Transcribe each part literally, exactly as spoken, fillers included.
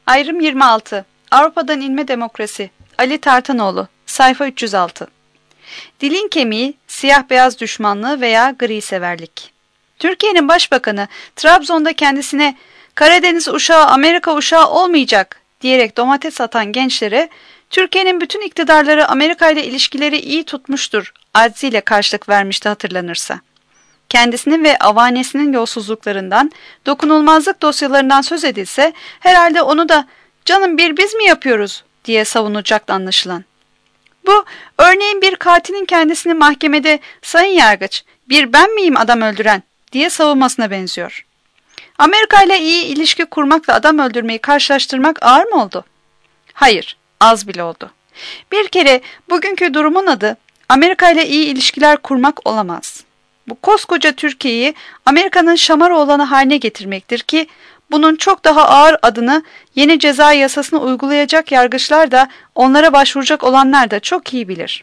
Ayrım yirmi altı. Avrupa'dan İlme Demokrasi. Ali Tartanoğlu. Sayfa üç yüz altı. Dilin kemiği, siyah beyaz düşmanlığı veya gri severlik. Türkiye'nin başbakanı Trabzon'da kendisine "Karadeniz uşağı Amerika uşağı olmayacak" diyerek domates atan gençlere Türkiye'nin bütün iktidarları Amerika ile ilişkileri iyi tutmuştur acziyle karşılık vermişti hatırlanırsa. Kendisinin ve avanesinin yolsuzluklarından, dokunulmazlık dosyalarından söz edilse herhalde onu da "canım bir biz mi yapıyoruz" diye savunacaktı anlaşılan. Bu örneğin bir katilin kendisini mahkemede "sayın yargıç bir ben miyim adam öldüren" diye savunmasına benziyor. Amerika ile iyi ilişki kurmakla adam öldürmeyi karşılaştırmak ağır mı oldu? Hayır, az bile oldu. Bir kere bugünkü durumun adı Amerika ile iyi ilişkiler kurmak olamaz. Bu koskoca Türkiye'yi Amerika'nın Şamaroğlanı haline getirmektir ki bunun çok daha ağır adını yeni ceza yasasını uygulayacak yargıçlar da onlara başvuracak olanlar da çok iyi bilir.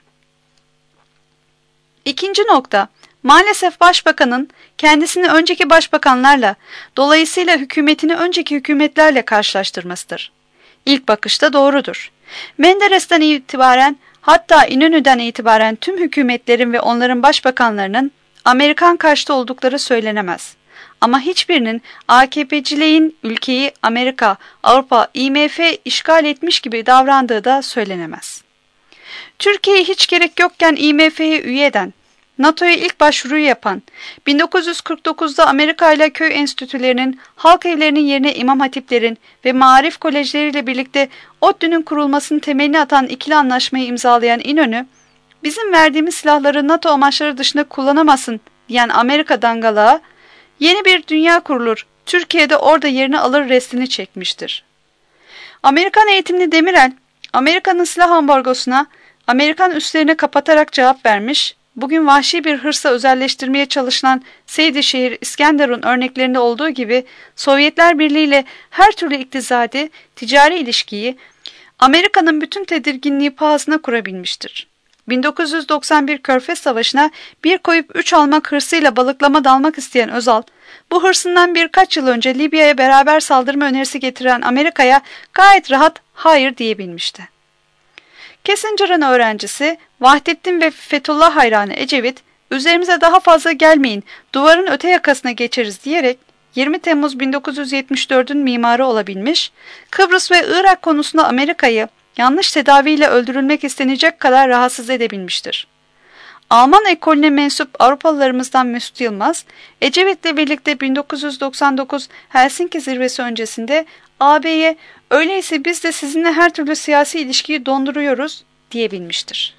İkinci nokta, maalesef başbakanın kendisini önceki başbakanlarla, dolayısıyla hükümetini önceki hükümetlerle karşılaştırmasıdır. İlk bakışta doğrudur. Menderes'ten itibaren, hatta İnönü'den itibaren tüm hükümetlerin ve onların başbakanlarının Amerikan karşıtı oldukları söylenemez. Ama hiçbirinin A K P'ciliğin ülkeyi Amerika, Avrupa, I M F işgal etmiş gibi davrandığı da söylenemez. Türkiye'yi hiç gerek yokken I M F'ye üye eden, NATO'ya ilk başvuruyu yapan, bin dokuz yüz kırk dokuzda Amerika ile köy enstitülerinin, halk evlerinin yerine imam hatiplerin ve maarif kolejleriyle birlikte ODTÜ'nün kurulmasının temelini atan ikili anlaşmayı imzalayan İnönü, "bizim verdiğimiz silahları NATO amaçları dışında kullanamasın" diyen Amerika dangalığa, "yeni bir dünya kurulur, Türkiye'de orada yerini alır" restini çekmiştir. Amerikan eğitimli Demirel, Amerika'nın silah ambargosuna Amerikan üslerini kapatarak cevap vermiş, bugün vahşi bir hırsla özelleştirmeye çalışılan Seydişehir, İskenderun örneklerinde olduğu gibi Sovyetler Birliği ile her türlü iktisadi, ticari ilişkiyi Amerika'nın bütün tedirginliği pahasına kurabilmiştir. bin dokuz yüz doksan bir Körfez Savaşı'na bir koyup üç almak hırsıyla balıklama dalmak isteyen Özal, bu hırsından birkaç yıl önce Libya'ya beraber saldırma önerisi getiren Amerika'ya gayet rahat hayır diyebilmişti. Kissinger'ın öğrencisi, Vahdettin ve Fethullah hayranı Ecevit, "üzerimize daha fazla gelmeyin, duvarın öte yakasına geçeriz" diyerek yirmi Temmuz bin dokuz yüz yetmiş dördün mimarı olabilmiş, Kıbrıs ve Irak konusunda Amerika'yı yanlış tedaviyle öldürülmek istenecek kadar rahatsız edebilmiştir. Alman ekolüne mensup Avrupalılarımızdan Mesut Yılmaz, Ecevit'le birlikte bin dokuz yüz doksan dokuz Helsinki zirvesi öncesinde A B'ye "öyleyse biz de sizinle her türlü siyasi ilişkiyi donduruyoruz" diyebilmiştir.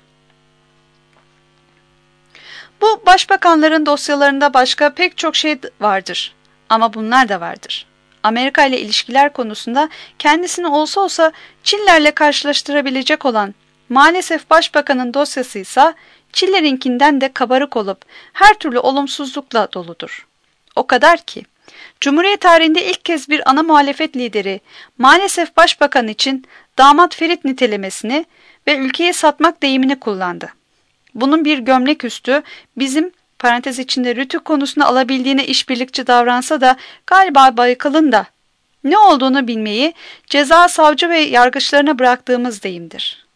Bu başbakanların dosyalarında başka pek çok şey vardır. Ama bunlar da vardır. Amerika ile ilişkiler konusunda kendisini olsa olsa Çiller'le karşılaştırabilecek olan maalesef başbakanın dosyasıysa Çiller'inkinden de kabarık olup her türlü olumsuzlukla doludur. O kadar ki Cumhuriyet tarihinde ilk kez bir ana muhalefet lideri maalesef başbakan için damat Ferit nitelemesini ve ülkeyi satmak deyimini kullandı. Bunun bir gömlek üstü bizim parantez içinde Rütük konusunda alabildiğine işbirlikçi davransa da galiba Baykal'ın da ne olduğunu bilmeyi ceza savcı ve yargıçlarına bıraktığımız deyimdir.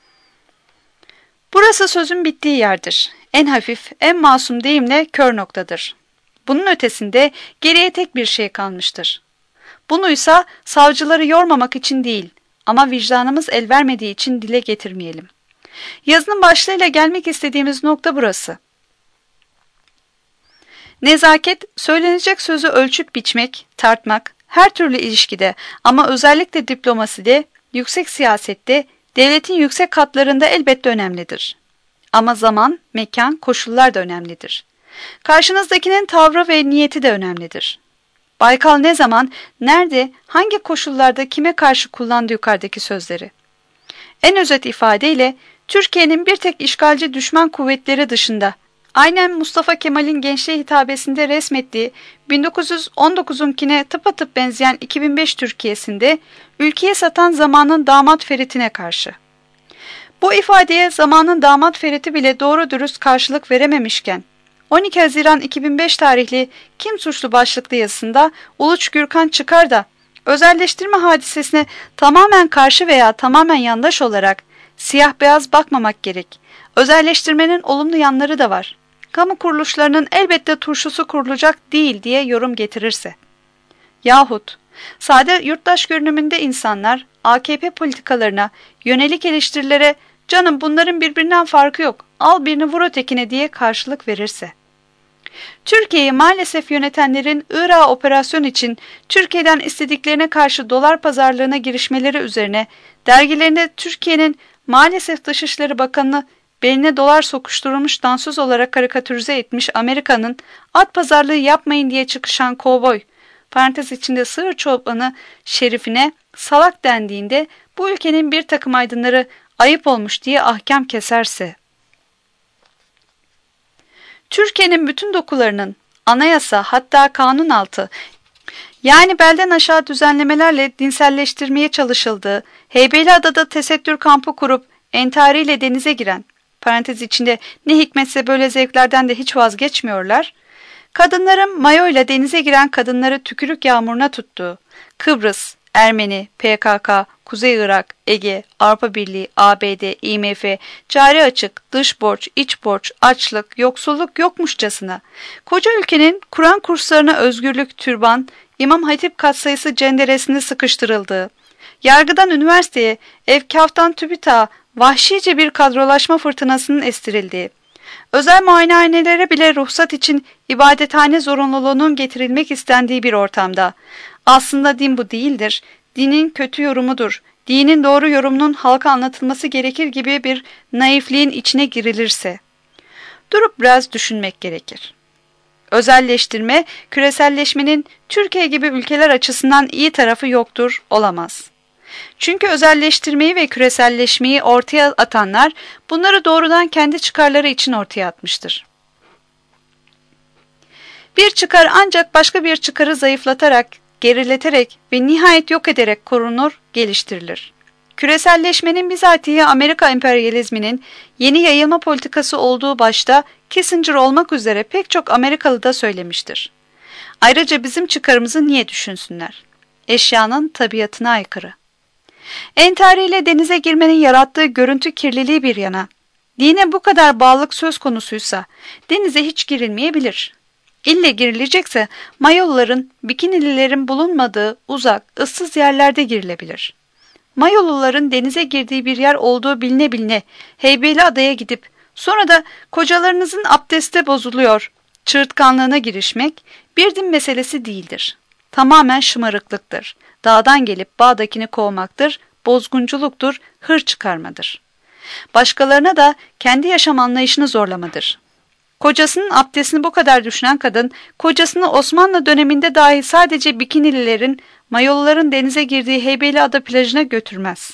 Burası sözün bittiği yerdir. En hafif, en masum deyimle kör noktadır. Bunun ötesinde geriye tek bir şey kalmıştır. Bunuysa savcıları yormamak için değil ama vicdanımız el vermediği için dile getirmeyelim. Yazının başlığıyla gelmek istediğimiz nokta burası. Nezaket, söylenecek sözü ölçüp biçmek, tartmak, her türlü ilişkide ama özellikle diplomaside, yüksek siyasette, devletin yüksek katlarında elbette önemlidir. Ama zaman, mekan, koşullar da önemlidir. Karşınızdakinin tavrı ve niyeti de önemlidir. Baykal ne zaman, nerede, hangi koşullarda kime karşı kullandı yukarıdaki sözleri? En özet ifadeyle Türkiye'nin bir tek işgalci düşman kuvvetleri dışında aynen Mustafa Kemal'in gençliğe hitabesinde resmettiği bin dokuz yüz on dokuzunkine tıpatıp benzeyen iki bin beş Türkiye'sinde ülkeyi satan zamanın damat Ferit'ine karşı. Bu ifadeye zamanın damat Ferit'i bile doğru dürüst karşılık verememişken on iki Haziran iki bin beş tarihli Kim Suçlu başlıklı yazısında Uluç Gürkan çıkar da Özelleştirme hadisesine tamamen karşı veya tamamen yandaş olarak siyah beyaz bakmamak gerek. Özelleştirmenin olumlu yanları da var. Kamu kuruluşlarının elbette turşusu kurulacak değil diye yorum getirirse. Yahut sade yurttaş görünümünde insanlar A K P politikalarına yönelik eleştirilere canım bunların birbirinden farkı yok, al birini vur ötekine diye karşılık verirse. Türkiye'yi maalesef yönetenlerin Irak'a operasyon için Türkiye'den istediklerine karşı dolar pazarlığına girişmeleri üzerine dergilerinde Türkiye'nin maalesef Dışişleri Bakanı'nı beline dolar sokuşturulmuş dansöz olarak karikatürize etmiş Amerika'nın at pazarlığı yapmayın diye çıkışan kovboy, parantez içinde sığır çobanı şerifine salak dendiğinde bu ülkenin bir takım aydınları ayıp olmuş diye ahkam keserse, Türkiye'nin bütün dokularının anayasa hatta kanun altı yani belden aşağı düzenlemelerle dinselleştirmeye çalışıldığı Heybeliada'da tesettür kampı kurup entariyle denize giren, parantez içinde ne hikmetse böyle zevklerden de hiç vazgeçmiyorlar, kadınların mayoyla denize giren kadınları tükürük yağmuruna tuttuğu, Kıbrıs, Ermeni, P K K, Kuzey Irak, Ege, Avrupa Birliği, A B D, I M F, cari açık, dış borç, iç borç, açlık, yoksulluk yokmuşçasına, koca ülkenin Kur'an kurslarına özgürlük, türban, İmam Hatip katsayısı cenderesinde sıkıştırıldığı, yargıdan üniversiteye, efkaftan TÜBİTAK'a vahşice bir kadrolaşma fırtınasının estirildiği, özel muayenehanelere bile ruhsat için ibadethane zorunluluğunun getirilmek istendiği bir ortamda, aslında din bu değildir, dinin kötü yorumudur, dinin doğru yorumunun halka anlatılması gerekir gibi bir naifliğin içine girilirse, durup biraz düşünmek gerekir. Özelleştirme, küreselleşmenin Türkiye gibi ülkeler açısından iyi tarafı yoktur, olamaz. Çünkü özelleştirmeyi ve küreselleşmeyi ortaya atanlar bunları doğrudan kendi çıkarları için ortaya atmıştır. Bir çıkar ancak başka bir çıkarı zayıflatarak, gerileterek ve nihayet yok ederek korunur, geliştirilir. Küreselleşmenin bizatihi Amerika emperyalizminin yeni yayılma politikası olduğu başta Kissinger olmak üzere pek çok Amerikalı da söylemiştir. Ayrıca bizim çıkarımızı niye düşünsünler? Eşyanın tabiatına aykırı. Entariyle denize girmenin yarattığı görüntü kirliliği bir yana, dine bu kadar bağlılık söz konusuysa denize hiç girilmeyebilir. İlle girilecekse Mayoluların, Bikinililerin bulunmadığı uzak, ıssız yerlerde girilebilir. Mayoluların denize girdiği bir yer olduğu biline biline Heybeliada'ya gidip sonra da kocalarınızın abdesti bozuluyor çığırtkanlığına girişmek bir din meselesi değildir. Tamamen şımarıklıktır. Dağdan gelip bağdakini kovmaktır, bozgunculuktur, hır çıkarmadır. Başkalarına da kendi yaşam anlayışını zorlamadır. Kocasının abdestini bu kadar düşünen kadın, kocasını Osmanlı döneminde dahi sadece Bikinililerin, Mayoluların denize girdiği Heybeliada plajına götürmez.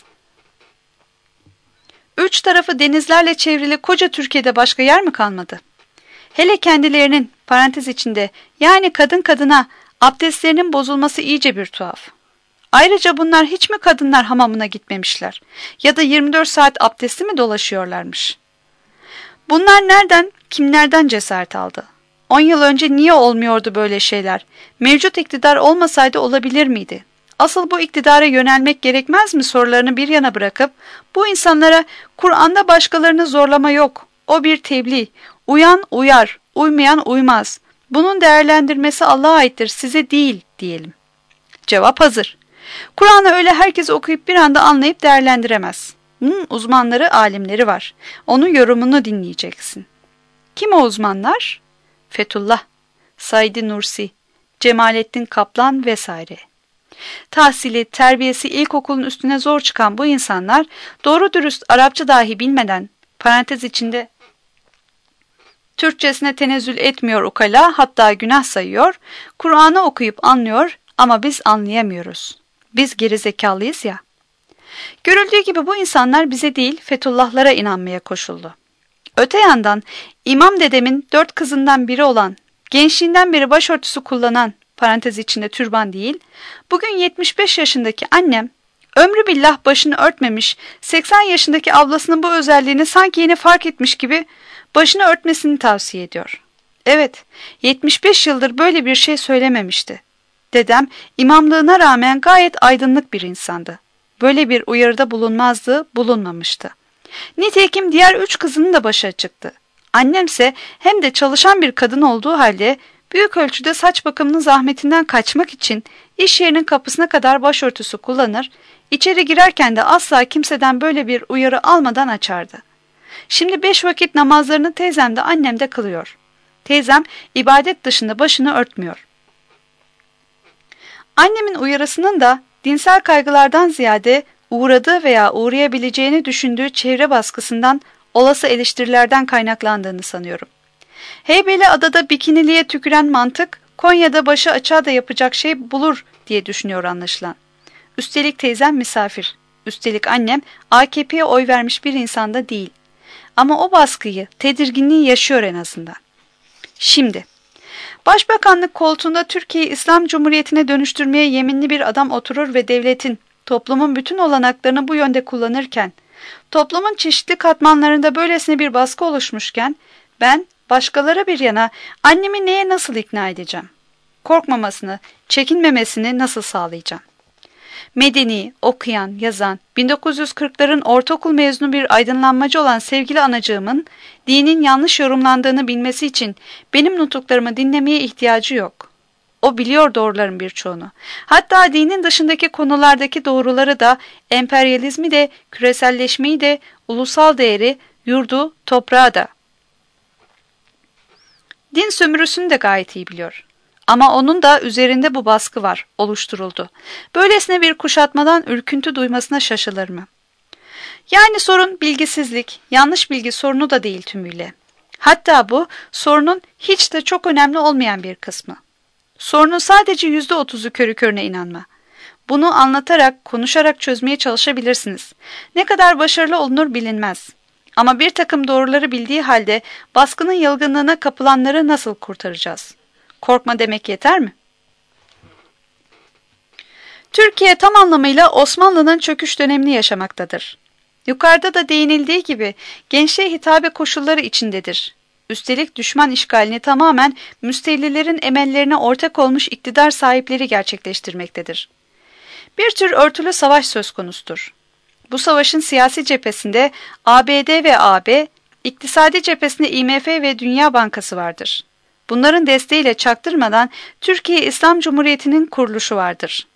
Üç tarafı denizlerle çevrili koca Türkiye'de başka yer mi kalmadı? Hele kendilerinin, parantez içinde, yani kadın kadına abdestlerinin bozulması iyice bir tuhaf. Ayrıca bunlar hiç mi kadınlar hamamına gitmemişler ya da yirmi dört saat abdestli mi dolaşıyorlarmış? Bunlar nereden, kimlerden cesaret aldı? On yıl önce niye olmuyordu böyle şeyler? Mevcut iktidar olmasaydı olabilir miydi? Asıl bu iktidara yönelmek gerekmez mi sorularını bir yana bırakıp bu insanlara Kur'an'da başkalarını zorlama yok. O bir tebliğ. Uyan uyar, uymayan uymaz. Bunun değerlendirmesi Allah'a aittir, size değil diyelim. Cevap hazır. Kur'an'ı öyle herkes okuyup bir anda anlayıp değerlendiremez. Bunun uzmanları, alimleri var. Onun yorumunu dinleyeceksin. Kim o uzmanlar? Fethullah, Said Nursi, Cemalettin Kaplan vesaire. Tahsili, terbiyesi ilkokulun üstüne zor çıkan bu insanlar doğru dürüst Arapça dahi bilmeden, parantez içinde Türkçesine tenezzül etmiyor ukala, hatta günah sayıyor, Kur'an'ı okuyup anlıyor ama biz anlayamıyoruz. Biz gerizekalıyız ya. Görüldüğü gibi bu insanlar bize değil Fethullahlara inanmaya koşuldu. Öte yandan İmam dedemin dört kızından biri olan, gençliğinden beri başörtüsü kullanan, parantez içinde türban değil, bugün yetmiş beş yaşındaki annem, ömrü billah başını örtmemiş, seksen yaşındaki ablasının bu özelliğini sanki yeni fark etmiş gibi başını örtmesini tavsiye ediyor. Evet, yetmiş beş yıldır böyle bir şey söylememişti. Dedem imamlığına rağmen gayet aydınlık bir insandı. Böyle bir uyarıda bulunmazdı, bulunmamıştı. Nitekim diğer üç kızının da başı açıktı. Annemse hem de çalışan bir kadın olduğu halde büyük ölçüde saç bakımının zahmetinden kaçmak için iş yerinin kapısına kadar başörtüsü kullanır, içeri girerken de asla kimseden böyle bir uyarı almadan açardı. Şimdi beş vakit namazlarını teyzem de annem de kılıyor. Teyzem ibadet dışında başını örtmüyor. Annemin uyarısının da dinsel kaygılardan ziyade uğradığı veya uğrayabileceğini düşündüğü çevre baskısından, olası eleştirilerden kaynaklandığını sanıyorum. Heybeliada'da bikiniliğe tüküren mantık, Konya'da başı açığa da yapacak şey bulur diye düşünüyor anlaşılan. Üstelik teyzem misafir. Üstelik annem A K P'ye oy vermiş bir insanda değil. Ama o baskıyı, tedirginliği yaşıyor en azından. Şimdi, Başbakanlık koltuğunda Türkiye'yi İslam Cumhuriyeti'ne dönüştürmeye yeminli bir adam oturur ve devletin, toplumun bütün olanaklarını bu yönde kullanırken, toplumun çeşitli katmanlarında böylesine bir baskı oluşmuşken, ben başkaları bir yana annemi neye nasıl ikna edeceğim? Korkmamasını, çekinmemesini nasıl sağlayacağım? Medeni, okuyan, yazan, bin dokuz yüz kırkların ortaokul mezunu bir aydınlanmacı olan sevgili anacığımın dinin yanlış yorumlandığını bilmesi için benim nutuklarımı dinlemeye ihtiyacı yok. O biliyor doğruların birçoğunu. Hatta dinin dışındaki konulardaki doğruları da, emperyalizmi de, küreselleşmeyi de, ulusal değeri, yurdu, toprağı da. Din sömürüsünü de gayet iyi biliyor. Ama onun da üzerinde bu baskı var, oluşturuldu. Böylesine bir kuşatmadan ürküntü duymasına şaşılır mı? Yani sorun bilgisizlik, yanlış bilgi sorunu da değil tümüyle. Hatta bu sorunun hiç de çok önemli olmayan bir kısmı. Sorunun sadece yüzde otuzu körü körüne inanma. Bunu anlatarak, konuşarak çözmeye çalışabilirsiniz. Ne kadar başarılı olunur bilinmez. Ama bir takım doğruları bildiği halde baskının yılgınlığına kapılanları nasıl kurtaracağız? Korkma demek yeter mi? Türkiye tam anlamıyla Osmanlı'nın çöküş dönemini yaşamaktadır. Yukarıda da değinildiği gibi gençliğe hitabe koşulları içindedir. Üstelik düşman işgalini tamamen müstevlilerin emellerine ortak olmuş iktidar sahipleri gerçekleştirmektedir. Bir tür örtülü savaş söz konusudur. Bu savaşın siyasi cephesinde A B D ve A B, iktisadi cephesinde I M F ve Dünya Bankası vardır. Bunların desteğiyle çaktırmadan Türkiye İslam Cumhuriyeti'nin kuruluşu vardır.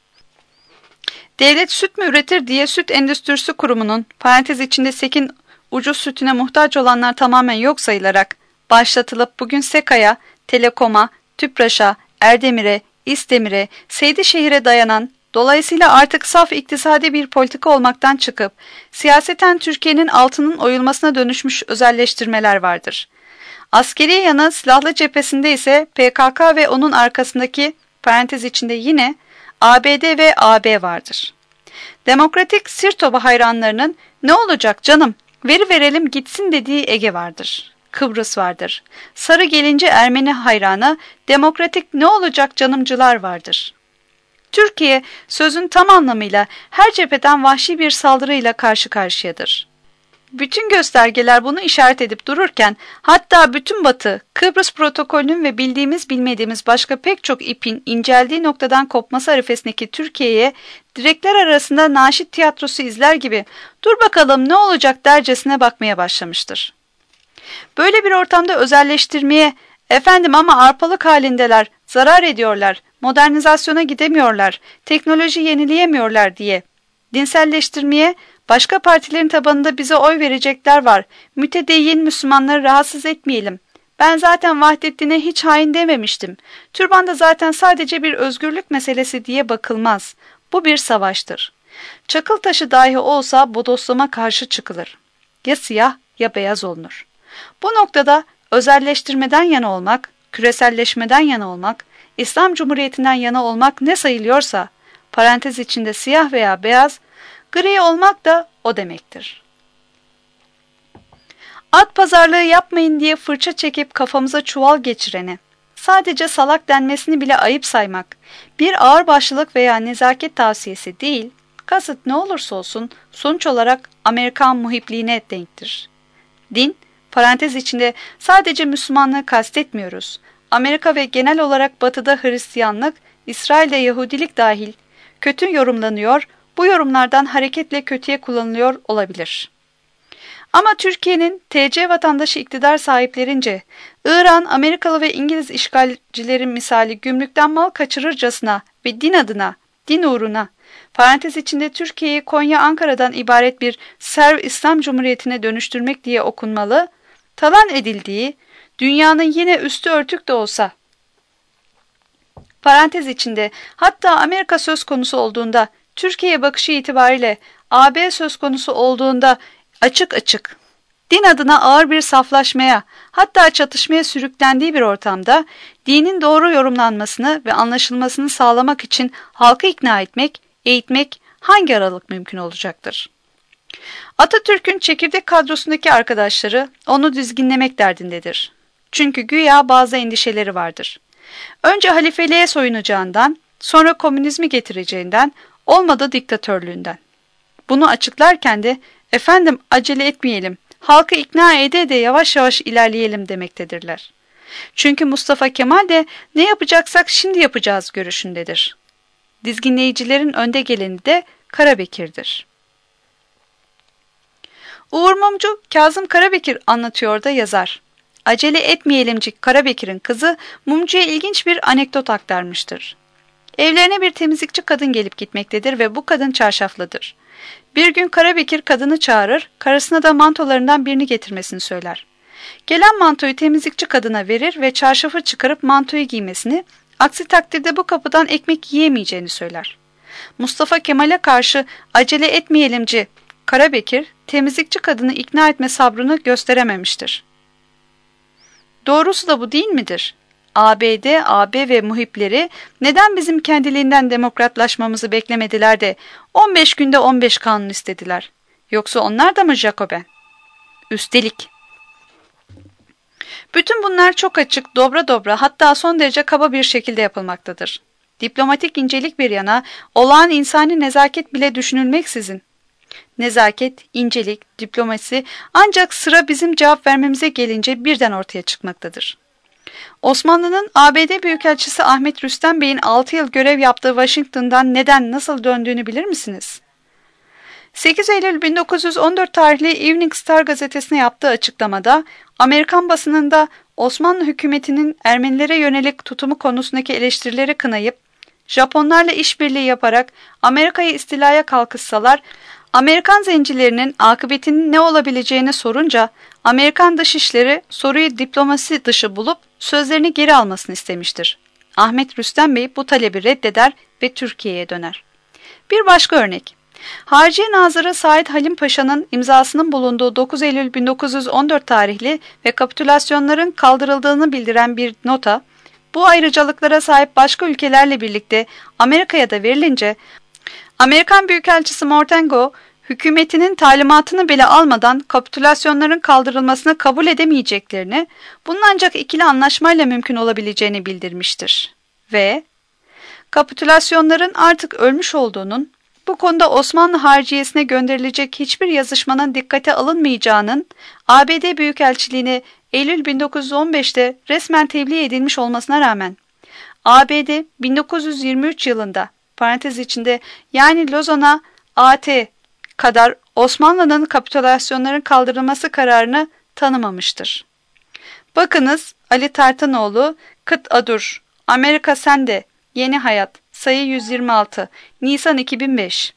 Devlet süt mü üretir diye Süt Endüstrisi Kurumu'nun parantez içinde SEK'in ucuz sütüne muhtaç olanlar tamamen yok sayılarak başlatılıp bugün SEKA'ya, Telekom'a, TÜPRAŞ'a, Erdemir'e, İsdemir'e, Seydişehir'e dayanan, dolayısıyla artık saf iktisadi bir politika olmaktan çıkıp siyaseten Türkiye'nin altının oyulmasına dönüşmüş özelleştirmeler vardır. Askeri yana silahlı cephesinde ise P K K ve onun arkasındaki parantez içinde yine A B D ve A B vardır. Demokratik Sirtoba hayranlarının ne olacak canım, veri verelim gitsin dediği Ege vardır. Kıbrıs vardır. Sarı gelince Ermeni hayranı, demokratik ne olacak canımcılar vardır. Türkiye sözün tam anlamıyla her cepheden vahşi bir saldırıyla karşı karşıyadır. Bütün göstergeler bunu işaret edip dururken, hatta bütün Batı, Kıbrıs protokolünün ve bildiğimiz bilmediğimiz başka pek çok ipin inceldiği noktadan kopması arifesindeki Türkiye'ye, direkler arasında naşit tiyatrosu izler gibi ''Dur bakalım ne olacak?'' dercesine bakmaya başlamıştır. Böyle bir ortamda özelleştirmeye, ''Efendim ama arpalık halindeler, zarar ediyorlar, modernizasyona gidemiyorlar, teknoloji yenileyemiyorlar.'' diye dinselleştirmeye, başka partilerin tabanında bize oy verecekler var, mütedeyyin Müslümanları rahatsız etmeyelim. Ben zaten Vahdettin'e hiç hain dememiştim. Türban da zaten sadece bir özgürlük meselesi diye bakılmaz. Bu bir savaştır. Çakıl taşı dahi olsa bodoslama karşı çıkılır. Ya siyah ya beyaz olunur. Bu noktada özelleştirmeden yana olmak, küreselleşmeden yana olmak, İslam Cumhuriyeti'nden yana olmak ne sayılıyorsa, parantez içinde siyah veya beyaz, gri olmak da o demektir. At pazarlığı yapmayın diye fırça çekip kafamıza çuval geçirene, sadece salak denmesini bile ayıp saymak, bir ağırbaşlılık veya nezaket tavsiyesi değil, kasıt ne olursa olsun sonuç olarak Amerikan muhipliğine denktir. Din, parantez içinde sadece Müslümanlığı kastetmiyoruz. Amerika ve genel olarak Batı'da Hristiyanlık, İsrail'de Yahudilik dahil kötü yorumlanıyor, bu yorumlardan hareketle kötüye kullanılıyor olabilir. Ama Türkiye'nin T C vatandaşı iktidar sahiplerince İran, Amerikalı ve İngiliz işgalcilerin misali gümrükten mal kaçırırcasına ve din adına, din uğruna, parantez içinde Türkiye'yi Konya Ankara'dan ibaret bir Serv İslam Cumhuriyeti'ne dönüştürmek diye okunmalı, talan edildiği, dünyanın yine üstü örtük de olsa, parantez içinde hatta Amerika söz konusu olduğunda, Türkiye bakışı itibariyle A B söz konusu olduğunda açık açık, din adına ağır bir saflaşmaya, hatta çatışmaya sürüklendiği bir ortamda dinin doğru yorumlanmasını ve anlaşılmasını sağlamak için halkı ikna etmek, eğitmek hangi aralık mümkün olacaktır? Atatürk'ün çekirdek kadrosundaki arkadaşları onu dizginlemek derdindedir. Çünkü güya bazı endişeleri vardır. Önce halifeliğe soyunacağından, sonra komünizmi getireceğinden, olmadı diktatörlüğünden. Bunu açıklarken de efendim acele etmeyelim, halkı ikna ede de yavaş yavaş ilerleyelim demektedirler. Çünkü Mustafa Kemal de ne yapacaksak şimdi yapacağız görüşündedir. Dizginleyicilerin önde geleni de Karabekir'dir. Uğur Mumcu, Kazım Karabekir anlatıyor da yazar. Acele etmeyelimcik Karabekir'in kızı Mumcu'ya ilginç bir anekdot aktarmıştır. Evlerine bir temizlikçi kadın gelip gitmektedir ve bu kadın çarşaflıdır. Bir gün Karabekir kadını çağırır, karısına da mantolarından birini getirmesini söyler. Gelen mantoyu temizlikçi kadına verir ve çarşafı çıkarıp mantoyu giymesini, aksi takdirde bu kapıdan ekmek yiyemeyeceğini söyler. Mustafa Kemal'e karşı acele etmeyelimci Karabekir, temizlikçi kadını ikna etme sabrını gösterememiştir. Doğrusu da bu değil midir? A B D, A B ve muhipleri neden bizim kendiliğinden demokratlaşmamızı beklemediler de on beş günde on beş kanun istediler? Yoksa onlar da mı Jacoben? Üstelik. Bütün bunlar çok açık, dobra dobra, hatta son derece kaba bir şekilde yapılmaktadır. Diplomatik incelik bir yana, olağan insani nezaket bile düşünülmeksizin. Nezaket, incelik, diplomasi ancak sıra bizim cevap vermemize gelince birden ortaya çıkmaktadır. Osmanlı'nın A B D Büyükelçisi Ahmet Rüstem Bey'in altı yıl görev yaptığı Washington'dan neden nasıl döndüğünü bilir misiniz? sekiz Eylül bin dokuz yüz on dört tarihli Evening Star gazetesine yaptığı açıklamada Amerikan basınında Osmanlı hükümetinin Ermenilere yönelik tutumu konusundaki eleştirileri kınayıp Japonlarla işbirliği yaparak Amerika'yı istilaya kalkışsalar Amerikan zencilerinin akıbetinin ne olabileceğini sorunca Amerikan Dışişleri soruyu diplomasi dışı bulup sözlerini geri almasını istemiştir. Ahmet Rüstem Bey bu talebi reddeder ve Türkiye'ye döner. Bir başka örnek. Harciye Nazırı Said Halim Paşa'nın imzasının bulunduğu dokuz Eylül bin dokuz yüz on dört tarihli ve kapitülasyonların kaldırıldığını bildiren bir nota, bu ayrıcalıklara sahip başka ülkelerle birlikte Amerika'ya da verilince, Amerikan Büyükelçisi Mortengo, hükümetinin talimatını bile almadan kapitülasyonların kaldırılmasını kabul edemeyeceklerini, bunun ancak ikili anlaşmayla mümkün olabileceğini bildirmiştir. Ve kapitülasyonların artık ölmüş olduğunun, bu konuda Osmanlı harciyesine gönderilecek hiçbir yazışmanın dikkate alınmayacağının A B D Büyükelçiliğine Eylül bin dokuz yüz on beşte resmen tebliğ edilmiş olmasına rağmen A B D bin dokuz yüz yirmi üç yılında parantez içinde yani Lozan'a A T kadar Osmanlı'nın kapitülasyonların kaldırılması kararını tanımamıştır. Bakınız Ali Tartanoğlu, Kıt Adur, Amerika Sende, Yeni Hayat, sayı yüz yirmi altı, Nisan iki bin beş.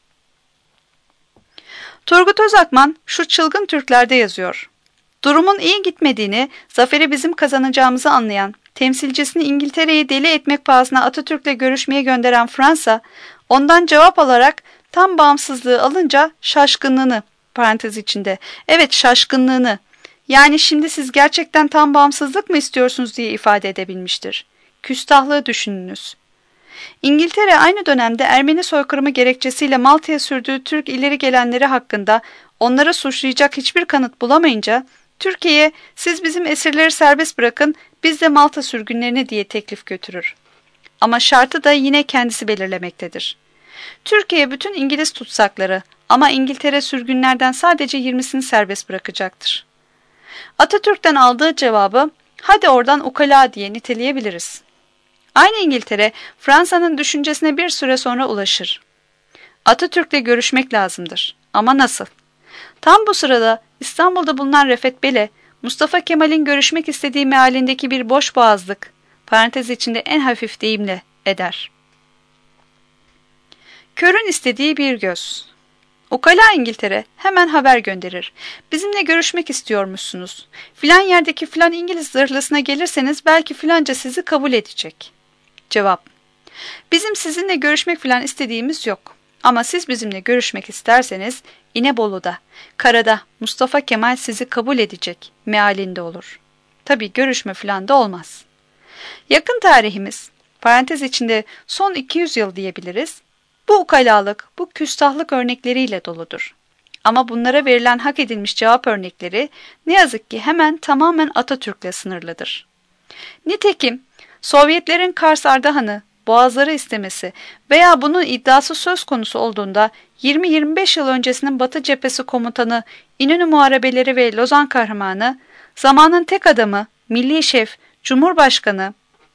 Turgut Özakman şu çılgın Türklerde yazıyor. Durumun iyi gitmediğini, zaferi bizim kazanacağımızı anlayan, temsilcisini İngiltere'yi deli etmek pahasına Atatürk'le görüşmeye gönderen Fransa, ondan cevap alarak tam bağımsızlığı alınca şaşkınlığını, parantez içinde, evet şaşkınlığını, yani şimdi siz gerçekten tam bağımsızlık mı istiyorsunuz diye ifade edebilmiştir. Küstahlığı düşününüz. İngiltere aynı dönemde Ermeni soykırımı gerekçesiyle Malta'ya sürdüğü Türk ileri gelenleri hakkında onları suçlayacak hiçbir kanıt bulamayınca, Türkiye'ye siz bizim esirleri serbest bırakın, biz de Malta sürgünlerini diye teklif götürür. Ama şartı da yine kendisi belirlemektedir. Türkiye bütün İngiliz tutsakları ama İngiltere sürgünlerden sadece yirmisini serbest bırakacaktır. Atatürk'ten aldığı cevabı hadi oradan ukala diye niteleyebiliriz. Aynı İngiltere, Fransa'nın düşüncesine bir süre sonra ulaşır. Atatürk'le görüşmek lazımdır. Ama nasıl? Tam bu sırada İstanbul'da bulunan Refet Bele, Mustafa Kemal'in görüşmek istediği mealindeki bir boş boğazlık, parantez içinde en hafif deyimle eder. Körün istediği bir göz. Ukala İngiltere hemen haber gönderir. Bizimle görüşmek istiyormuşsunuz. Filan yerdeki filan İngiliz zırhlısına gelirseniz belki filanca sizi kabul edecek. Cevap: Bizim sizinle görüşmek filan istediğimiz yok. Ama siz bizimle görüşmek isterseniz İnebolu'da, karada Mustafa Kemal sizi kabul edecek mealinde olur. Tabii görüşme filan da olmaz. Yakın tarihimiz, parantez içinde son iki yüz yıl diyebiliriz, bu ukalalık, bu küstahlık örnekleriyle doludur. Ama bunlara verilen hak edilmiş cevap örnekleri ne yazık ki hemen tamamen Atatürk'le sınırlıdır. Nitekim Sovyetlerin Kars Ardahan'ı, Boğazları istemesi veya bunun iddiası söz konusu olduğunda yirmi yirmi beş yıl öncesinin Batı Cephesi komutanı, İnönü Muharebeleri ve Lozan Kahramanı, zamanın tek adamı, milli şef, Cumhurbaşkanı,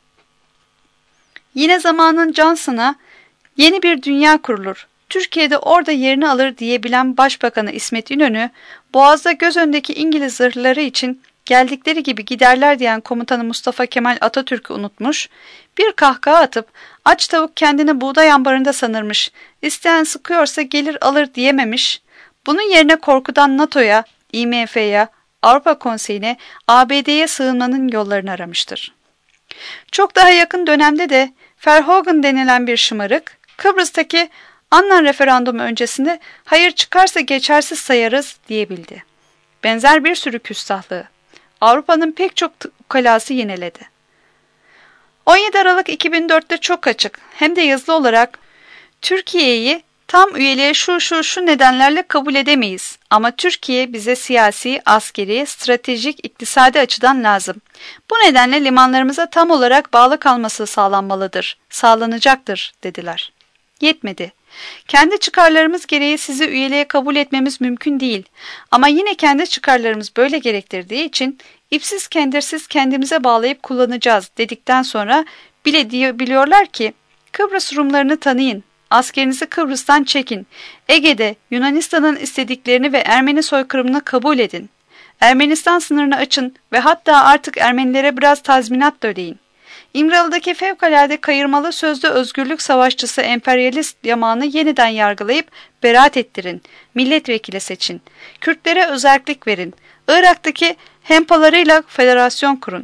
yine zamanın Johnson'a yeni bir dünya kurulur, Türkiye'de orada yerini alır diyebilen Başbakanı İsmet İnönü, Boğaz'da göz önündeki İngiliz zırhları için geldikleri gibi giderler diyen komutanı Mustafa Kemal Atatürk'ü unutmuş, bir kahkaha atıp aç tavuk kendini buğday ambarında sanırmış, isteyen sıkıyorsa gelir alır diyememiş, bunun yerine korkudan NATO'ya, I M F'ye, Avrupa Konseyi'ne, A B D'ye sığınmanın yollarını aramıştır. Çok daha yakın dönemde de Verhoeven denilen bir şımarık, Kıbrıs'taki Annan referandumu öncesinde hayır çıkarsa geçersiz sayarız diyebildi. Benzer bir sürü küstahlığı Avrupa'nın pek çok ukalası yineledi. on yedi Aralık iki bin dört'te çok açık hem de yazılı olarak Türkiye'yi tam üyeliğe şu şu şu nedenlerle kabul edemeyiz ama Türkiye bize siyasi, askeri, stratejik, iktisadi açıdan lazım. Bu nedenle limanlarımıza tam olarak bağlı kalması sağlanmalıdır, sağlanacaktır dediler. Yetmedi. Kendi çıkarlarımız gereği sizi üyeliğe kabul etmemiz mümkün değil. Ama yine kendi çıkarlarımız böyle gerektirdiği için ipsiz kendirsiz kendimize bağlayıp kullanacağız dedikten sonra bile diye biliyorlar ki Kıbrıs Rumlarını tanıyın, askerinizi Kıbrıs'tan çekin, Ege'de Yunanistan'ın istediklerini ve Ermeni soykırımını kabul edin. Ermenistan sınırını açın ve hatta artık Ermenilere biraz tazminat da ödeyin. İmralı'daki fevkalade kayırmalı sözlü özgürlük savaşçısı emperyalist yamağını yeniden yargılayıp beraat ettirin, milletvekili seçin, Kürtlere özerklik verin, Irak'taki hempalarıyla federasyon kurun.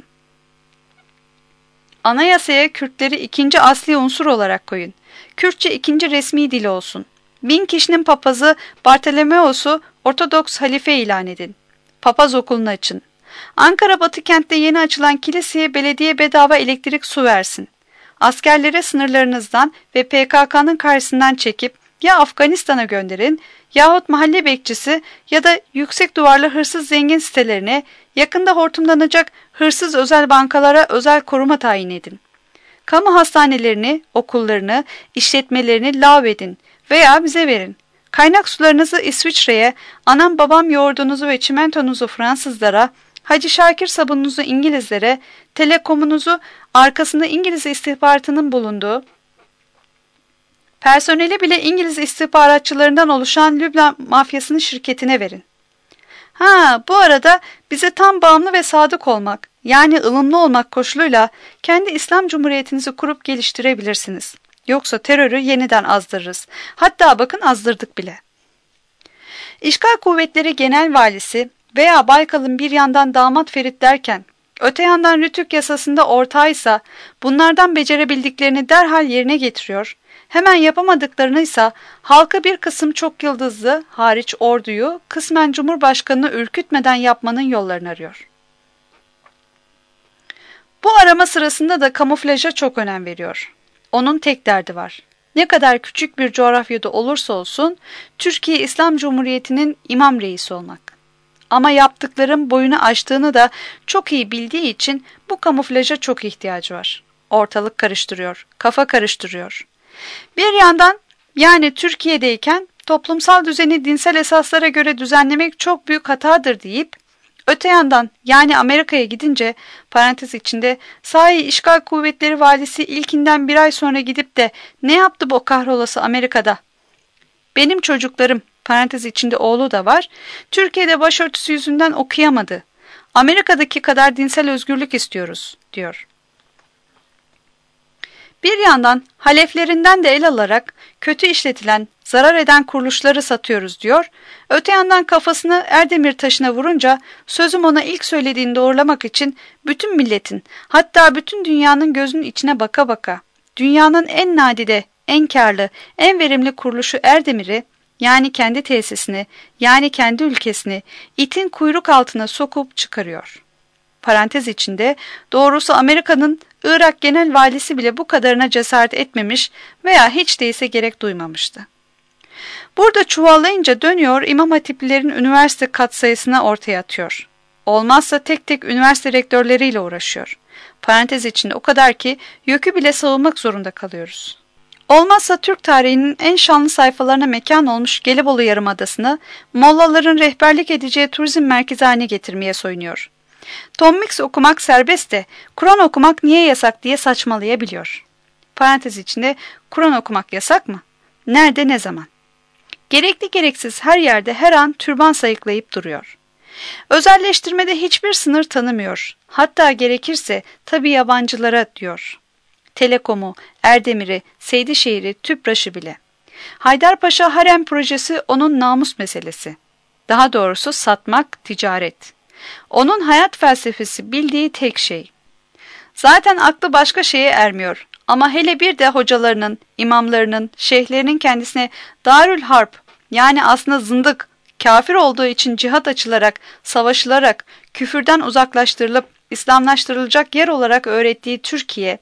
Anayasaya Kürtleri ikinci asli unsur olarak koyun. Kürtçe ikinci resmi dili olsun. Bin kişinin papazı Bartolomeos'u Ortodoks halife ilan edin. Papaz okulunu açın. Ankara Batı kentte yeni açılan kiliseye belediye bedava elektrik su versin. Askerleri sınırlarınızdan ve P K K'nın karşısından çekip ya Afganistan'a gönderin yahut mahalle bekçisi ya da yüksek duvarlı hırsız zengin sitelerine, yakında hortumlanacak hırsız özel bankalara özel koruma tayin edin. Kamu hastanelerini, okullarını, işletmelerini lağvedin veya bize verin. Kaynak sularınızı İsviçre'ye, anam babam yoğurdunuzu ve çimentonuzu Fransızlara, Hacı Şakir sabununuzu İngilizlere, telekomunuzu arkasında İngiliz istihbaratının bulunduğu, personeli bile İngiliz istihbaratçılarından oluşan Lübnan mafyasının şirketine verin. Ha, bu arada bize tam bağımlı ve sadık olmak, yani ılımlı olmak koşuluyla kendi İslam Cumhuriyetinizi kurup geliştirebilirsiniz. Yoksa terörü yeniden azdırırız. Hatta bakın azdırdık bile. İşgal Kuvvetleri Genel Valisi veya Baykal'ın bir yandan damat Ferit derken, öte yandan Rütük yasasında ortağıysa bunlardan becerebildiklerini derhal yerine getiriyor, hemen yapamadıklarını ise halka bir kısım çok yıldızlı, hariç orduyu, kısmen Cumhurbaşkanı'nı ürkütmeden yapmanın yollarını arıyor. Bu arama sırasında da kamuflaja çok önem veriyor. Onun tek derdi var. Ne kadar küçük bir coğrafyada olursa olsun, Türkiye İslam Cumhuriyeti'nin imam reisi olmak. Ama yaptıkların boyunu aştığını da çok iyi bildiği için bu kamuflaja çok ihtiyacı var. Ortalık karıştırıyor, kafa karıştırıyor. Bir yandan, yani Türkiye'deyken toplumsal düzeni dinsel esaslara göre düzenlemek çok büyük hatadır deyip, Öte yandan yani Amerika'ya gidince parantez içinde sahi işgal kuvvetleri valisi ilkinden bir ay sonra gidip de ne yaptı bu kahrolası Amerika'da? Benim çocuklarım parantez içinde oğlu da var. Türkiye'de başörtüsü yüzünden okuyamadı. Amerika'daki kadar dinsel özgürlük istiyoruz diyor. Bir yandan haleflerinden de el alarak kötü işletilen, zarar eden kuruluşları satıyoruz diyor. Öte yandan kafasını Erdemir taşına vurunca sözüm ona ilk söylediğini doğrulamak için bütün milletin, hatta bütün dünyanın gözünün içine baka baka dünyanın en nadide, en karlı, en verimli kuruluşu Erdemir'i, yani kendi tesisini, yani kendi ülkesini itin kuyruk altına sokup çıkarıyor. Parantez içinde doğrusu Amerika'nın Irak genel valisi bile bu kadarına cesaret etmemiş veya hiç değilse gerek duymamıştı. Burada çuvallayınca dönüyor İmam Hatiplilerin üniversite katsayısına ortaya atıyor. Olmazsa tek tek üniversite rektörleriyle uğraşıyor. Parantez içinde o kadar ki YÖK'ü bile savunmak zorunda kalıyoruz. Olmazsa Türk tarihinin en şanlı sayfalarına mekan olmuş Gelibolu Yarımadası'nı mollaların rehberlik edeceği turizm merkezi haline getirmeye soyunuyor. Tom Mix okumak serbest de Kur'an okumak niye yasak diye saçmalayabiliyor. Parantez içinde Kur'an okumak yasak mı? Nerede, ne zaman? Gerekli gereksiz her yerde her an türban sayıklayıp duruyor. Özelleştirmede hiçbir sınır tanımıyor. Hatta gerekirse tabii yabancılara diyor. Telekom'u, Erdemir'i, Seydişehir'i, Tüpraş'ı bile. Haydarpaşa Harem projesi onun namus meselesi. Daha doğrusu satmak, ticaret. Onun hayat felsefesi bildiği tek şey. Zaten aklı başka şeye ermiyor. Ama hele bir de hocalarının, imamlarının, şeyhlerinin kendisine Darül Harp, yani aslında zındık, kafir olduğu için cihat açılarak, savaşılarak, küfürden uzaklaştırılıp İslamlaştırılacak yer olarak öğrettiği Türkiye,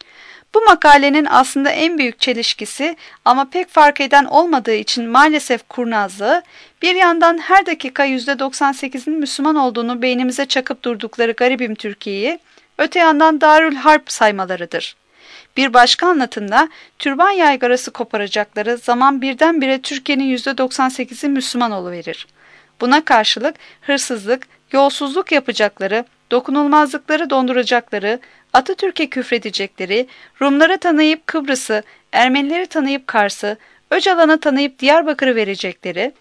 bu makalenin aslında en büyük çelişkisi ama pek fark eden olmadığı için maalesef kurnazlığı, bir yandan her dakika yüzde doksan sekizin Müslüman olduğunu beynimize çakıp durdukları garibim Türkiye'yi, öte yandan Darül Harp saymalarıdır. Bir başka anlatımda türban yaygarası koparacakları zaman birdenbire Türkiye'nin yüzde doksan sekizi Müslüman oluverir. Buna karşılık hırsızlık, yolsuzluk yapacakları, dokunulmazlıkları donduracakları, Atatürk'e küfredecekleri, Rumları tanıyıp Kıbrıs'ı, Ermenileri tanıyıp Kars'ı, Öcalan'ı tanıyıp Diyarbakır'ı verecekleri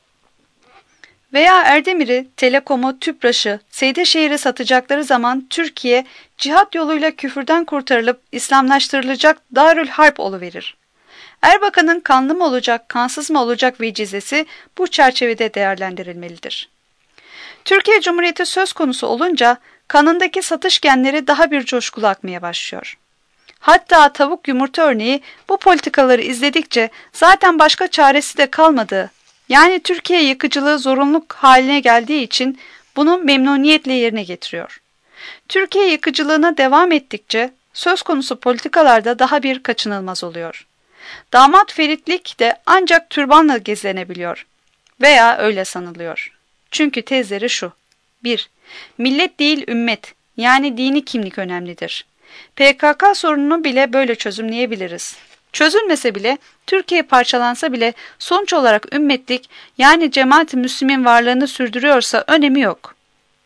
veya Erdemir'i, Telekom'u, Tüpraş'ı, Seydişehir'i satacakları zaman Türkiye, cihat yoluyla küfürden kurtarılıp İslamlaştırılacak Darül Harp oluverir. Erbakan'ın kanlı mı olacak, kansız mı olacak vecizesi bu çerçevede değerlendirilmelidir. Türkiye Cumhuriyeti söz konusu olunca kanındaki satış genleri daha bir coşkulu akmaya başlıyor. Hatta tavuk yumurta örneği bu politikaları izledikçe zaten başka çaresi de kalmadığı, yani Türkiye yıkıcılığı zorunluluk haline geldiği için bunu memnuniyetle yerine getiriyor. Türkiye yıkıcılığına devam ettikçe söz konusu politikalarda daha bir kaçınılmaz oluyor. Damat Feritlik de ancak türbanla gezilenebiliyor veya öyle sanılıyor. Çünkü tezleri şu: bir Millet değil ümmet, yani dini kimlik önemlidir. P K K sorununu bile böyle çözümleyebiliriz. Çözülmese bile, Türkiye parçalansa bile sonuç olarak ümmetlik, yani cemaat-i Müslümin varlığını sürdürüyorsa önemi yok.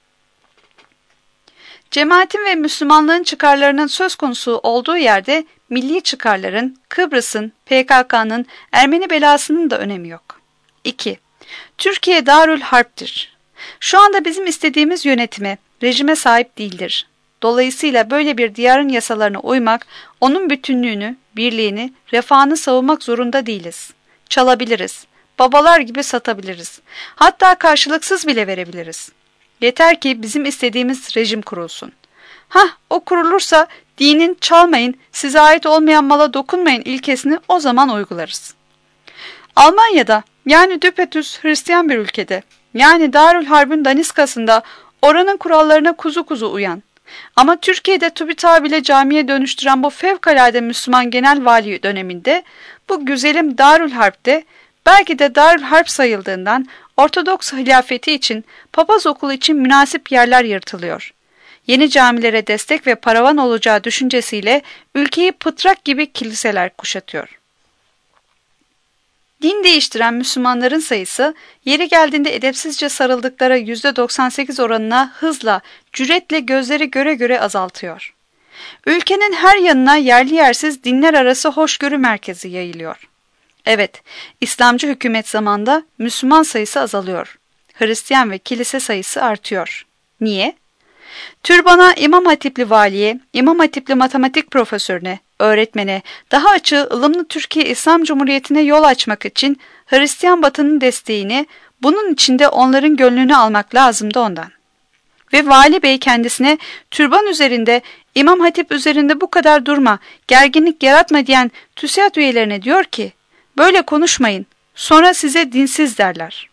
Cemaatin ve Müslümanlığın çıkarlarının söz konusu olduğu yerde milli çıkarların, Kıbrıs'ın, P K K'nın, Ermeni belasının da önemi yok. iki Türkiye Darül Harp'tir. Şu anda bizim istediğimiz yönetime, rejime sahip değildir. Dolayısıyla böyle bir diyarın yasalarına uymak, onun bütünlüğünü, birliğini, refahını savunmak zorunda değiliz. Çalabiliriz, babalar gibi satabiliriz. Hatta karşılıksız bile verebiliriz. Yeter ki bizim istediğimiz rejim kurulsun. Hah, o kurulursa dinin çalmayın, size ait olmayan mala dokunmayın ilkesini o zaman uygularız. Almanya'da, yani düpedüz Hristiyan bir ülkede, yani Darül Harp'in daniskasında oranın kurallarına kuzu kuzu uyan, ama Türkiye'de TÜBİTAK'ı bile camiye dönüştüren bu fevkalade Müslüman genel vali döneminde, bu güzelim Darül Harp'te, belki de Darül Harp sayıldığından Ortodoks hilafeti için, papaz okulu için münasip yerler yırtılıyor. Yeni camilere destek ve paravan olacağı düşüncesiyle ülkeyi pıtrak gibi kiliseler kuşatıyor. Din değiştiren Müslümanların sayısı yeri geldiğinde edepsizce sarıldıkları yüzde doksan sekiz oranına hızla, cüretle gözleri göre göre azaltıyor. Ülkenin her yanına yerli yersiz dinler arası hoşgörü merkezi yayılıyor. Evet, İslamcı hükümet zamanında Müslüman sayısı azalıyor. Hristiyan ve kilise sayısı artıyor. Niye? Türbana, İmam Hatipli valiye, İmam Hatipli matematik profesörüne, öğretmene, daha açığı ılımlı Türkiye İslam Cumhuriyeti'ne yol açmak için Hristiyan Batı'nın desteğini, bunun için de onların gönlünü almak lazımdı ondan. Ve vali bey kendisine türban üzerinde, İmam Hatip üzerinde bu kadar durma, gerginlik yaratma diyen TÜSİAD üyelerine diyor ki, böyle konuşmayın, sonra size dinsiz derler.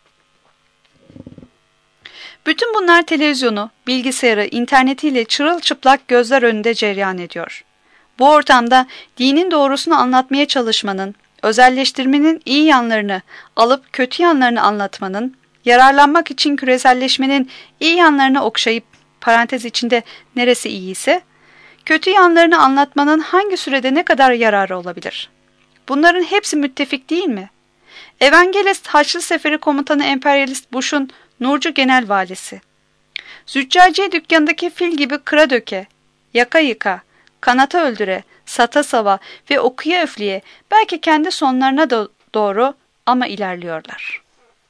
Bütün bunlar televizyonu, bilgisayarı, internetiyle çırılçıplak gözler önünde cereyan ediyor. Bu ortamda dinin doğrusunu anlatmaya çalışmanın, özelleştirmenin iyi yanlarını alıp kötü yanlarını anlatmanın, yararlanmak için küreselleşmenin iyi yanlarını okşayıp, parantez içinde neresi iyiyse, kötü yanlarını anlatmanın hangi sürede ne kadar yararı olabilir? Bunların hepsi müttefik değil mi? Evangelist Haçlı Seferi Komutanı Emperyalist Bush'un Nurcu Genel Valisi. Züccaciye dükkanındaki fil gibi kıra döke, yaka yıka, kanata öldüre, sata sava ve okuya öfleye belki kendi sonlarına do doğru ama ilerliyorlar.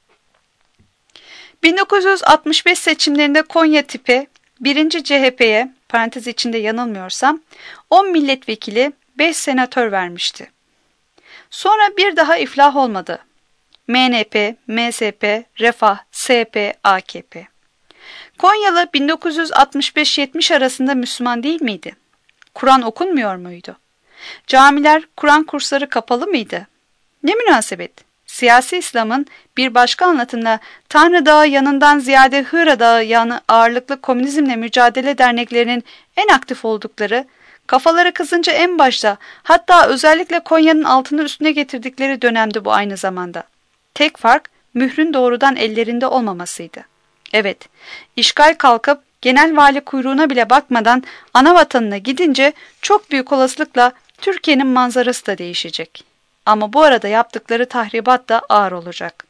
bin dokuz yüz altmış beş seçimlerinde Konya tipi birinci C H P'ye, parantez içinde yanılmıyorsam, on milletvekili, beş senatör vermişti. Sonra bir daha iflah olmadı. M N P, M S P, Refah, S H P, A K P. Konyalı bin dokuz yüz altmış beş yetmiş arasında Müslüman değil miydi? Kur'an okunmuyor muydu? Camiler, Kur'an kursları kapalı mıydı? Ne münasebet? Siyasi İslam'ın bir başka anlatımla Tanrı Dağı yanından ziyade Hıra Dağı yanı ağırlıklı komünizmle mücadele derneklerinin en aktif oldukları, kafaları kızınca en başta, hatta özellikle Konya'nın altını üstüne getirdikleri dönemdi bu aynı zamanda. Tek fark mührün doğrudan ellerinde olmamasıydı. Evet, işgal kalkıp genel vali kuyruğuna bile bakmadan ana vatanına gidince çok büyük olasılıkla Türkiye'nin manzarası da değişecek. Ama bu arada yaptıkları tahribat da ağır olacak.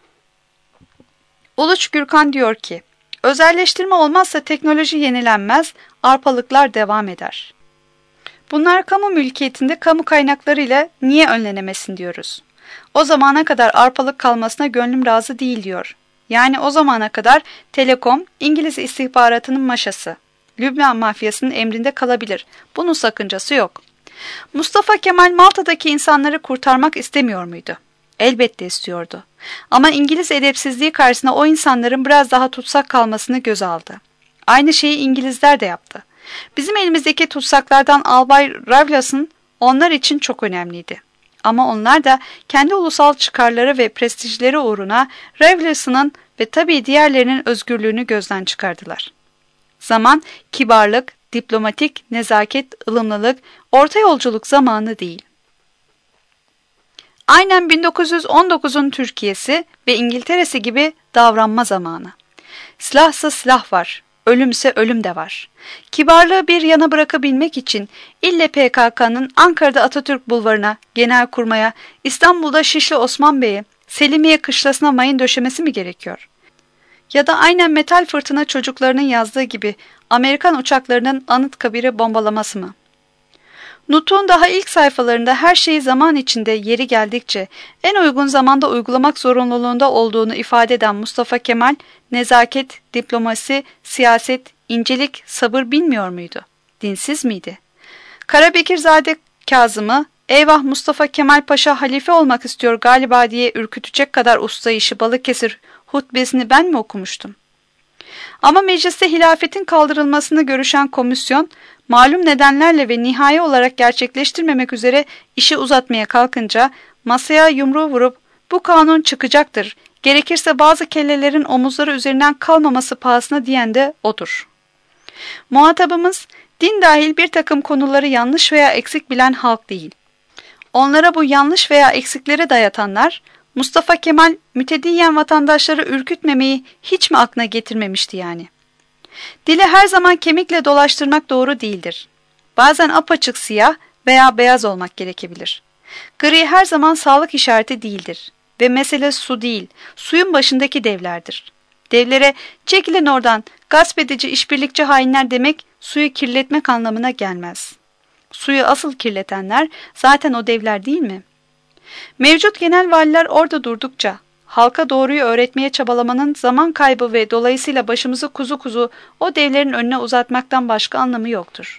Uluç Gürkan diyor ki, özelleştirme olmazsa teknoloji yenilenmez, arpalıklar devam eder. Bunlar kamu mülkiyetinde kamu kaynaklarıyla niye önlenemesin diyoruz. O zamana kadar arpalık kalmasına gönlüm razı değil diyor. Yani o zamana kadar Telekom, İngiliz istihbaratının maşası, Lübnan mafyasının emrinde kalabilir. Bunun sakıncası yok. Mustafa Kemal Malta'daki insanları kurtarmak istemiyor muydu? Elbette istiyordu. Ama İngiliz edepsizliği karşısında o insanların biraz daha tutsak kalmasını göze aldı. Aynı şeyi İngilizler de yaptı. Bizim elimizdeki tutsaklardan Albay Ravlas'ın onlar için çok önemliydi. Ama onlar da kendi ulusal çıkarları ve prestijleri uğruna Ravlas'ın ve tabii diğerlerinin özgürlüğünü gözden çıkardılar. Zaman, kibarlık, diplomatik, nezaket, ılımlılık, orta yolculuk zamanı değil. Aynen bin dokuz yüz on dokuzun Türkiye'si ve İngiltere'si gibi davranma zamanı. Silahsa silah var, ölümse ölüm de var. Kibarlığı bir yana bırakabilmek için ille P K K'nın Ankara'da Atatürk Bulvarı'na, Genelkurmay'a, İstanbul'da Şişli Osman Bey'e, Selimiye Kışlası'na mayın döşemesi mi gerekiyor? Ya da aynen Metal Fırtına çocuklarının yazdığı gibi Amerikan uçaklarının Anıtkabir'i bombalaması mı? Nutuk'un daha ilk sayfalarında her şeyi zaman içinde yeri geldikçe en uygun zamanda uygulamak zorunluluğunda olduğunu ifade eden Mustafa Kemal, nezaket, diplomasi, siyaset, incelik, sabır bilmiyor muydu? Dinsiz miydi? Karabekirzade Kazım'ı, eyvah Mustafa Kemal Paşa halife olmak istiyor galiba diye ürkütecek kadar usta işi Balıkesir hutbesini ben mi okumuştum? Ama mecliste hilafetin kaldırılmasını görüşen komisyon, malum nedenlerle ve nihai olarak gerçekleştirmemek üzere işi uzatmaya kalkınca masaya yumruğu vurup bu kanun çıkacaktır, gerekirse bazı kellelerin omuzları üzerinden kalmaması pahasına diyen de odur. Muhatabımız din dahil bir takım konuları yanlış veya eksik bilen halk değil. Onlara bu yanlış veya eksikleri dayatanlar, Mustafa Kemal mütedeyyen vatandaşları ürkütmemeyi hiç mi aklına getirmemişti yani? Dili her zaman kemikle dolaştırmak doğru değildir. Bazen apaçık siyah veya beyaz olmak gerekebilir. Gri her zaman sağlık işareti değildir. Ve mesele su değil, suyun başındaki devlerdir. Devlere çekilin oradan, gasp edici, işbirlikçi hainler demek suyu kirletmek anlamına gelmez. Suyu asıl kirletenler zaten o devler değil mi? Mevcut genel valiler orada durdukça, halka doğruyu öğretmeye çabalamanın zaman kaybı ve dolayısıyla başımızı kuzu kuzu o devlerin önüne uzatmaktan başka anlamı yoktur.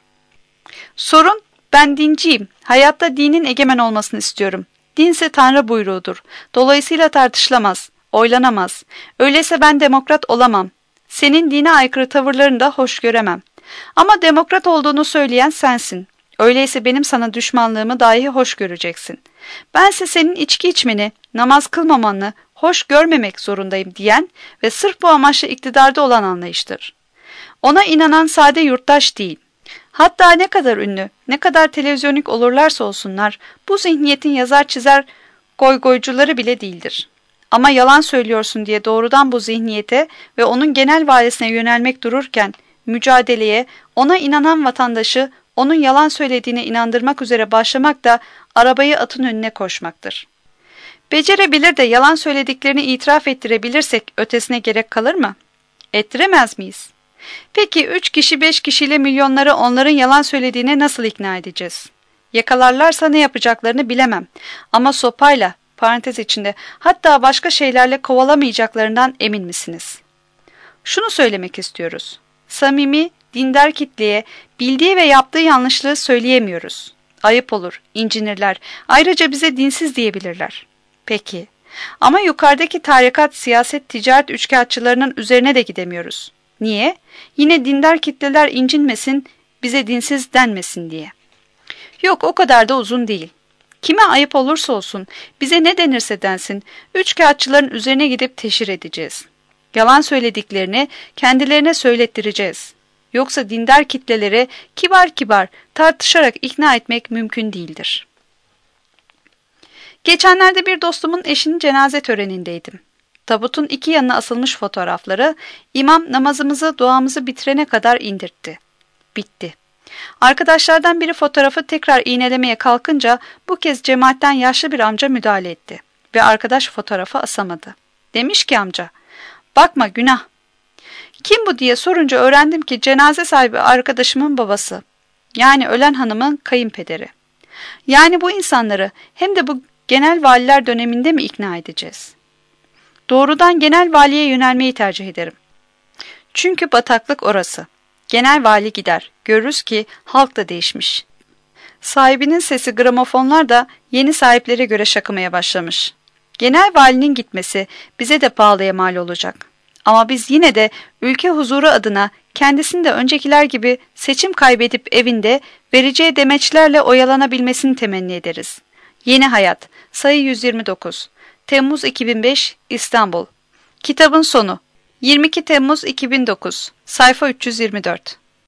Sorun, ben dinciyim, hayatta dinin egemen olmasını istiyorum. Dinse Tanrı buyruğudur. Dolayısıyla tartışılamaz, oylanamaz. Öyleyse ben demokrat olamam. Senin dine aykırı tavırlarını da hoş göremem. Ama demokrat olduğunu söyleyen sensin. Öyleyse benim sana düşmanlığımı dahi hoş göreceksin. Bense senin içki içmeni, namaz kılmamanı hoş görmemek zorundayım diyen ve sırf bu amaçla iktidarda olan anlayıştır. Ona inanan sade yurttaş değil. Hatta ne kadar ünlü, ne kadar televizyonik olurlarsa olsunlar, bu zihniyetin yazar çizer goygoycuları bile değildir. Ama yalan söylüyorsun diye doğrudan bu zihniyete ve onun genel valisine yönelmek dururken, mücadeleye, ona inanan vatandaşı, onun yalan söylediğine inandırmak üzere başlamak da arabayı atın önüne koşmaktır. Becerebilir de yalan söylediklerini itiraf ettirebilirsek ötesine gerek kalır mı? Ettiremez miyiz? Peki üç kişi beş kişiyle milyonları onların yalan söylediğine nasıl ikna edeceğiz? Yakalarlarsa ne yapacaklarını bilemem. Ama sopayla, parantez içinde, hatta başka şeylerle kovalamayacaklarından emin misiniz? Şunu söylemek istiyoruz. Samimi, dindar kitleye bildiği ve yaptığı yanlışlığı söyleyemiyoruz. Ayıp olur, incinirler. Ayrıca bize dinsiz diyebilirler. Peki. Ama yukarıdaki tarikat, siyaset, ticaret üçkağıtçılarının üzerine de gidemiyoruz. Niye? Yine dindar kitleler incinmesin, bize dinsiz denmesin diye. Yok, o kadar da uzun değil. Kime ayıp olursa olsun, bize ne denirse densin, üçkağıtçıların üzerine gidip teşhir edeceğiz. Yalan söylediklerini kendilerine söylettireceğiz. Yoksa dindar kitlelere kibar kibar tartışarak ikna etmek mümkün değildir. Geçenlerde bir dostumun eşinin cenaze törenindeydim. Tabutun iki yanına asılmış fotoğrafları imam namazımızı, duamızı bitirene kadar indirtti. Bitti. Arkadaşlardan biri fotoğrafı tekrar iğnelemeye kalkınca bu kez cemaatten yaşlı bir amca müdahale etti ve arkadaş fotoğrafı asamadı. Demiş ki amca, bakma günah. Kim bu diye sorunca öğrendim ki cenaze sahibi arkadaşımın babası. Yani ölen hanımın kayınpederi. Yani bu insanları hem de bu genel valiler döneminde mi ikna edeceğiz? Doğrudan genel valiye yönelmeyi tercih ederim. Çünkü bataklık orası. Genel vali gider. Görürüz ki halk da değişmiş. Sahibinin sesi gramofonlar da yeni sahiplere göre şakımaya başlamış. Genel valinin gitmesi bize de pahalıya mal olacak. Ama biz yine de ülke huzuru adına kendisini de öncekiler gibi seçim kaybedip evinde vereceği demeçlerle oyalanabilmesini temenni ederiz. Yeni Hayat, sayı yüz yirmi dokuz, Temmuz iki bin beş, İstanbul. Kitabın sonu, yirmi iki Temmuz iki bin dokuz, sayfa üç yüz yirmi dört.